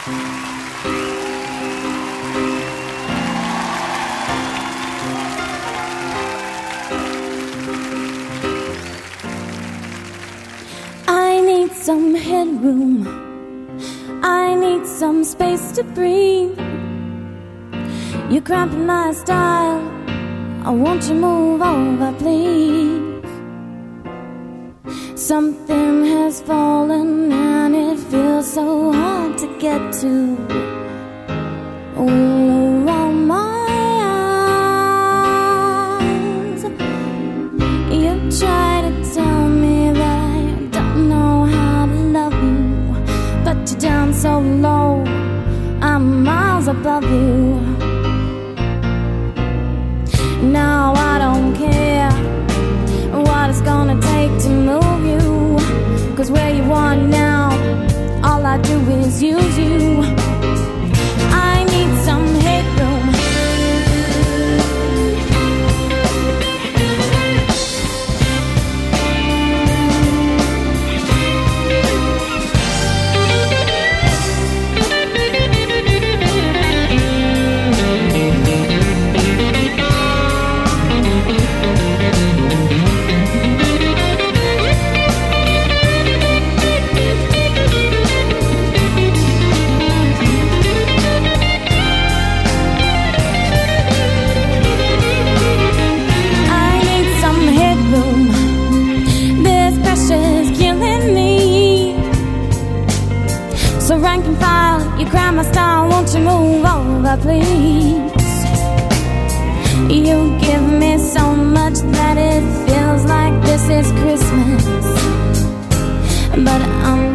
I need some headroom, I need some space to breathe. You're cramping my style, won't you move over, please? Something has fallen and it feels so hard to get to. All around my eyes, you try to tell me that I don't know how to love you, but you're down so low, I'm miles above you. Now I don't care what it's gonna take to move you, 'cause where you are now, all I do is use you. I need some headroom. So rank and file, you cry my style, won't you move over, please? You give me so much that it feels like this is Christmas, but I'm